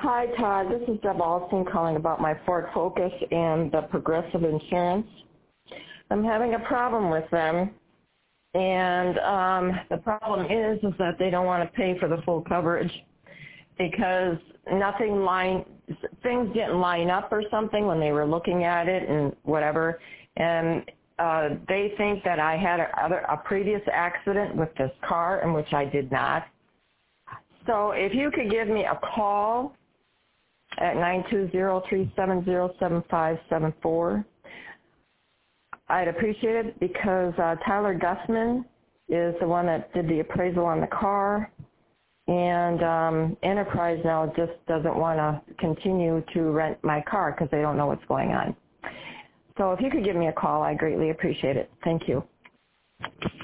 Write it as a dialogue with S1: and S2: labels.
S1: Hi, Todd. This is Deb Alston calling about my Ford Focus and the Progressive Insurance. I'm having a problem with them, and the problem is that they don't want to pay for the full coverage because things didn't line up or something when they were looking at it and whatever, and they think that I had a previous accident with this car in which I did not. So if you could give me a call at 920-370-7574, I'd appreciate it because Tyler Gussman is the one that did the appraisal on the car, and Enterprise now just doesn't want to continue to rent my car because they don't know what's going on. So if you could give me a call, I'd greatly appreciate it. Thank you.